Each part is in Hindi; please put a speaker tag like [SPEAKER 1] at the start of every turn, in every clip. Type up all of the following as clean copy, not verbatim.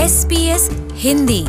[SPEAKER 1] SBS हिंदी।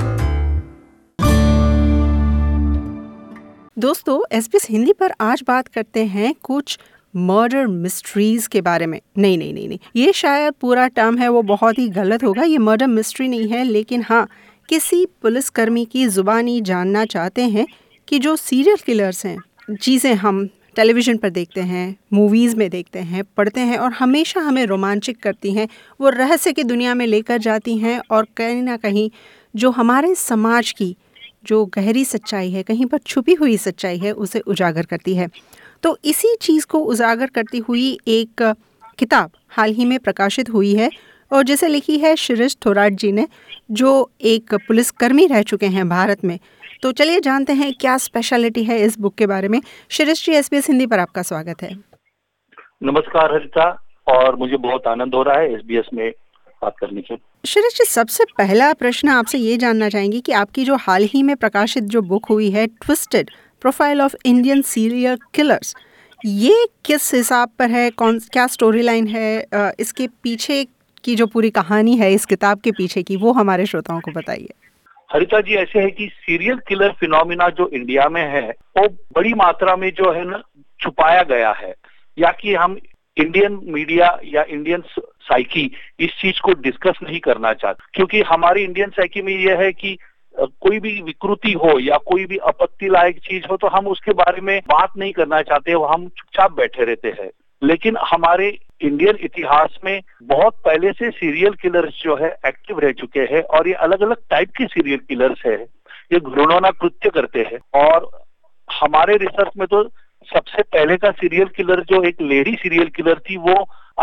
[SPEAKER 2] दोस्तों, SBS हिंदी पर आज बात करते हैं कुछ मर्डर मिस्ट्रीज के बारे में। नहीं, ये शायद पूरा टर्म है वो बहुत ही गलत होगा। ये मर्डर मिस्ट्री नहीं है, लेकिन हाँ, किसी पुलिसकर्मी की जुबानी जानना चाहते हैं कि जो सीरियल किलर्स हैं, चीज़ें हम टेलीविज़न पर देखते हैं, मूवीज़ में देखते हैं, पढ़ते हैं और हमेशा हमें रोमांचित करती हैं, वो रहस्य की दुनिया में लेकर जाती हैं और कहीं ना कहीं जो हमारे समाज की जो गहरी सच्चाई है, कहीं पर छुपी हुई सच्चाई है, उसे उजागर करती है। तो इसी चीज़ को उजागर करती हुई एक किताब हाल ही में प्रकाशित हुई है और जिसे लिखी है शिरीष थोराट जी ने, जो एक पुलिसकर्मी रह चुके हैं भारत में। तो चलिए जानते हैं क्या स्पेशलिटी है इस बुक के बारे में। शिरीष जी, SBS हिंदी पर आपका स्वागत है।
[SPEAKER 3] नमस्कार हरिता, और मुझे बहुत आनंद हो रहा है SBS में बात करने से।
[SPEAKER 2] शिरीष जी, सबसे पहला प्रश्न आपसे ये जानना चाहेंगे कि आपकी जो हाल ही में प्रकाशित जो बुक हुई है twisted profile of Indian serial killers, ये किस हिसाब पर है, क्या स्टोरी लाइन है, इसके पीछे की जो पूरी कहानी है इस किताब के पीछे की, वो हमारे श्रोताओं को बताइए।
[SPEAKER 3] हरिता जी, ऐसे है कि सीरियल किलर फिनोमिना जो इंडिया में है वो बड़ी मात्रा में जो है ना छुपाया गया है, या कि हम इंडियन मीडिया या इंडियन साइकी इस चीज को डिस्कस नहीं करना चाहते, क्योंकि हमारी इंडियन साइकी में यह है कि कोई भी विकृति हो या कोई भी आपत्ति लायक चीज हो तो हम उसके बारे में बात नहीं करना चाहते, हम चुपचाप बैठे रहते हैं। लेकिन हमारे इंडियन इतिहास में बहुत पहले से सीरियल किलर्स जो है एक्टिव रह चुके हैं, और ये अलग अलग टाइप के सीरियल किलर्स है। ये घृणोना कृत्य करते हैं, और हमारे रिसर्च में तो सबसे पहले का सीरियल किलर जो एक लेडी सीरियल किलर थी, वो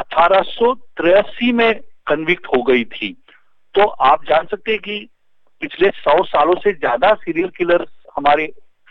[SPEAKER 3] 1883 में कन्विक्ट हो गई थी। तो आप जान सकते हैं कि पिछले 100 सालों से ज्यादा सीरियल किलर हमारे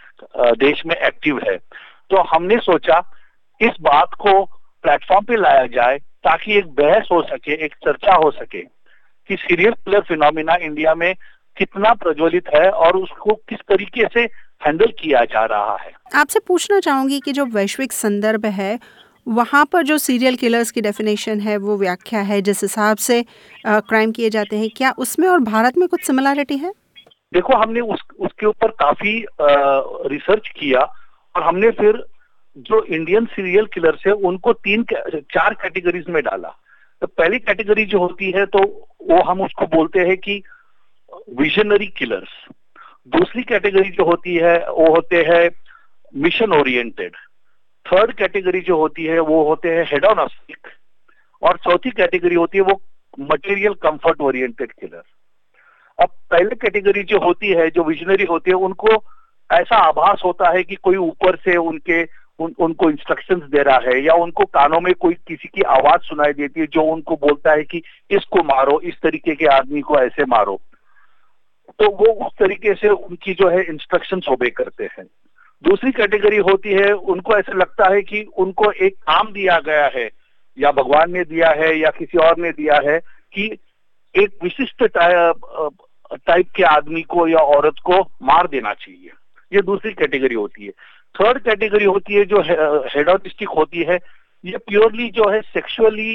[SPEAKER 3] देश में एक्टिव है। तो हमने सोचा इस बात को प्लेटफॉर्म पे लाया जाए ताकि एक बहस हो सके, एक चर्चा हो सके कि सीरियल किलर फिनोमिना इंडिया में कितना प्रज्वलित है और उसको किस तरीके से हैंडल किया जा रहा है।
[SPEAKER 2] आपसे पूछना चाहूंगी कि जो वैश्विक संदर्भ है वहाँ पर जो सीरियल किलर्स की डेफिनेशन है, वो व्याख्या है जिस हिसाब से क्राइम किए जाते हैं, क्या उसमें और भारत में कुछ सिमिलरिटी है?
[SPEAKER 3] देखो, हमने उसके ऊपर काफी रिसर्च किया, और हमने फिर जो इंडियन सीरियल किलर्स है उनको 4 कैटेगरीज में डाला। तो पहली कैटेगरी जो होती है तो वो हम उसको बोलते हैं कि विजनरी किलर्स। दूसरी कैटेगरी जो होती है वो होते हैं मिशन ओरिएंटेड। थर्ड कैटेगरी जो होती है वो होते हैं हेडोनिस्टिक, और चौथी कैटेगरी होती है वो मटेरियल कंफर्ट ओरिएंटेड किलर। अब पहले कैटेगरी जो होती है, जो विजनरी होती है, उनको ऐसा आभास होता है कि कोई ऊपर से उनको इंस्ट्रक्शंस दे रहा है, या उनको कानों में कोई किसी की आवाज सुनाई देती है जो उनको बोलता है कि इसको मारो, इस तरीके के आदमी को ऐसे मारो। तो वो उस तरीके से उनकी जो है इंस्ट्रक्शंस ओबे करते हैं। दूसरी कैटेगरी होती है, उनको ऐसा लगता है कि उनको एक काम दिया गया है, या भगवान ने दिया है या किसी और ने दिया है, कि एक विशिष्ट टाइप के आदमी को या औरत को मार देना चाहिए। ये दूसरी कैटेगरी होती है। थर्ड कैटेगरी होती है जो हेडोनिस्टिक होती है। ये प्योरली जो है सेक्सुअली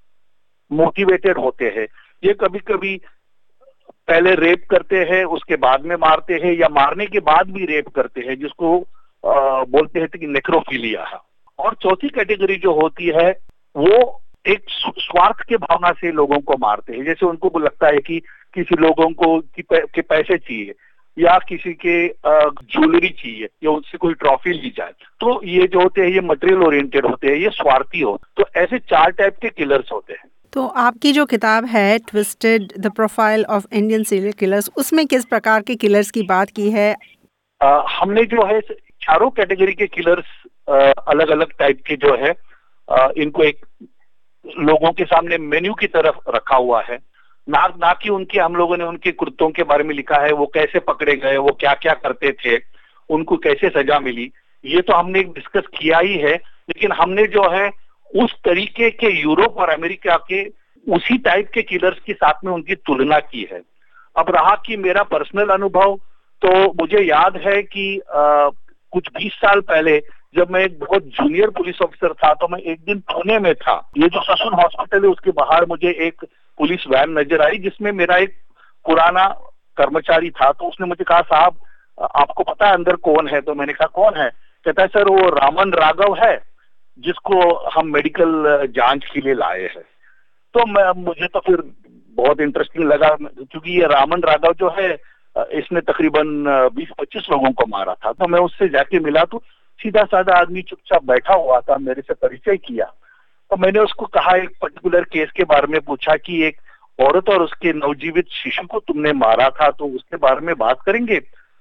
[SPEAKER 3] मोटिवेटेड होते हैं। ये कभी कभी पहले रेप करते हैं, उसके बाद में मारते हैं, या मारने के बाद भी रेप करते हैं, जिसको बोलते हैं कि नेक्रोफिलिया। और चौथी कैटेगरी जो होती है वो एक स्वार्थ के भावना से लोगों को मारते हैं। जैसे उनको लगता है कि किसी लोगों को के पैसे चाहिए, या किसी के ज्वेलरी चाहिए, या उससे कोई ट्रॉफी ली जाए, तो ये जो होते हैं ये मटेरियल ओरिएंटेड होते हैं, ये स्वार्थी होते हैं। तो ऐसे 4 टाइप के किलर्स होते हैं।
[SPEAKER 2] तो आपकी जो किताब है twisted the profile of Indian serial killers, उसमें किस प्रकार के किलर्स की बात की है?
[SPEAKER 3] हमने जो है चारों कैटेगरी के किलर्स अलग अलग टाइप के जो है इनको एक लोगों के सामने मेन्यू की तरफ रखा हुआ है। ना कि उनके हम लोगों ने उनके कृत्यों के बारे में लिखा है, वो कैसे पकड़े गए, वो क्या क्या करते थे, उनको कैसे सजा मिली, ये तो हमने डिस्कस किया ही है। लेकिन हमने जो है उस तरीके के यूरोप और अमेरिका के उसी टाइप के किलर्स के साथ में उनकी तुलना की है। अब रहा कि मेरा पर्सनल अनुभव, तो मुझे याद है कि कुछ 20 साल पहले जब मैं एक बहुत जूनियर पुलिस ऑफिसर था, तो मैं एक दिन पुणे में था। ये जो ससुर हॉस्पिटल है उसके बाहर मुझे एक पुलिस वैन नजर आई, जिसमें मेरा एक पुराना कर्मचारी था, तो उसने मुझे कहा, साहब आपको पता है अंदर कौन है? तो मैंने कहा कौन है? कहता है सर वो रामन राघव है, जिसको हम मेडिकल जांच के लिए लाए हैं। तो मुझे तो फिर बहुत इंटरेस्टिंग लगा, क्योंकि ये रामन राघव जो है इसने तकरीबन 20-25 लोगों को मारा था। तो मैं उससे जाके मिला, तो सीधा साधा आदमी चुपचाप बैठा हुआ था, मेरे से परिचय किया। तो मैंने उसको कहा, एक पर्टिकुलर केस के बारे में पूछा कि एक औरत और उसके नवजीवित शिशु को तुमने मारा था, तो उसके बारे में बात करेंगे।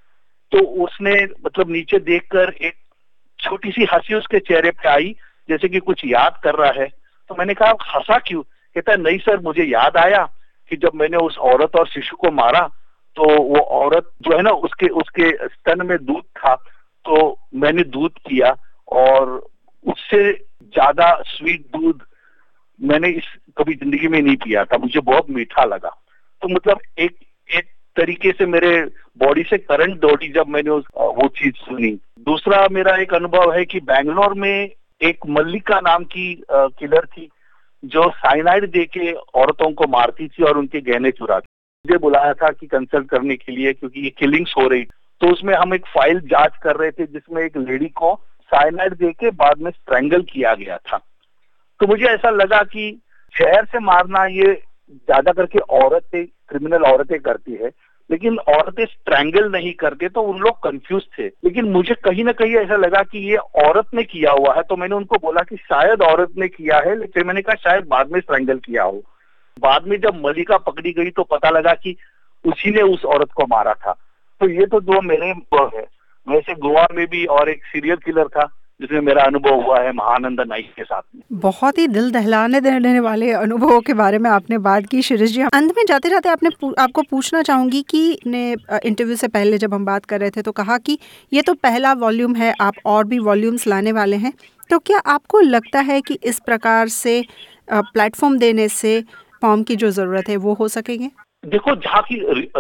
[SPEAKER 3] तो उसने मतलब नीचे देखकर एक छोटी सी हंसी उसके चेहरे पे आई, जैसे कि कुछ याद कर रहा है। तो मैंने कहा हंसा क्यों? कहता है नहीं सर, मुझे याद आया कि जब मैंने उस औरत और शिशु को मारा, तो वो औरत जो है ना, उसके स्तन में दूध था, तो मैंने दूध पिया और उससे ज्यादा स्वीट दूध मैंने कभी जिंदगी में नहीं पिया था, मुझे बहुत मीठा लगा। तो मतलब एक तरीके से मेरे बॉडी से करंट दौड़ी जब मैंने वो चीज सुनी। दूसरा मेरा एक अनुभव है कि बैंगलोर में एक मल्लिका नाम की किलर थी, जो साइनाइड देके औरतों को मारती थी और उनके गहने चुराती। मुझे बुलाया था कि कंसल्ट करने के लिए, क्योंकि ये किलिंग्स हो रही। तो उसमें हम एक फाइल जांच कर रहे थे, जिसमें एक लेडी को साइनाइड देके बाद में स्ट्रैंगल किया गया था। तो मुझे ऐसा लगा कि जहर से मारना ये ज्यादा करके औरतें, क्रिमिनल औरतें करती है, लेकिन औरतें स्ट्रैंगल नहीं करते, तो उन लोग कंफ्यूज थे। लेकिन मुझे कहीं ना कहीं ऐसा लगा कि ये औरत ने किया हुआ है। तो मैंने उनको बोला कि शायद औरत ने किया है, लेकिन मैंने कहा शायद बाद में स्ट्रैंगल किया हो। बाद में जब मल्लिका पकड़ी गई तो पता लगा कि उसी ने उस औरत को मारा था। तो ये तो दो मेरे अनुभव है। वैसे गोवा में भी और एक सीरियल किलर था जिसमें मेरा अनुभव हुआ है, महानंदा नाइक के साथ में।
[SPEAKER 2] बहुत ही दिल दहलाने देने वाले अनुभवों के बारे में आपने बात की शिरीष जी। अंत में जाते जाते आपको पूछना चाहूंगी कि इंटरव्यू से पहले जब हम बात कर रहे थे तो कहा कि ये तो पहला वॉल्यूम है, आप और भी वॉल्यूम्स लाने वाले हैं। तो क्या आपको लगता है कि इस प्रकार से प्लेटफॉर्म देने से फॉर्म की जो जरूरत है वो हो सकेंगे?
[SPEAKER 3] देखो, जहाँ की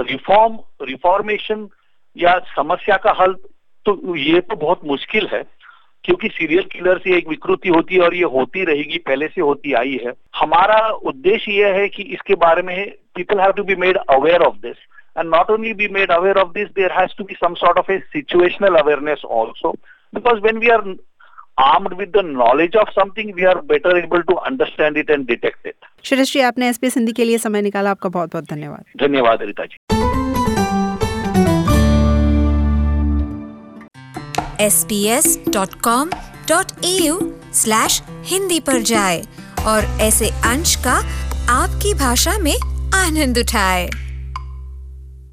[SPEAKER 3] रिफॉर्मेशन या समस्या का हल, तो ये तो बहुत मुश्किल है, क्योंकि सीरियल किलर से एक विकृति होती है और ये होती रहेगी, पहले से होती आई है। हमारा उद्देश्य ये है कि इसके बारे में people have to be made aware of this, and not only be made aware of this, there has to be some sort of a situational awareness also, because when we are armed with the knowledge of something, we are better able to understand it and detect it.
[SPEAKER 2] Shirish ji, आपने SBS हिंदी के लिए समय निकाला, आपका बहुत बहुत धन्यवाद।
[SPEAKER 3] धन्यवाद रीता जी।
[SPEAKER 1] sbs.com.au/hindi पर जाए और ऐसे अंश का आपकी भाषा में आनंद उठाए।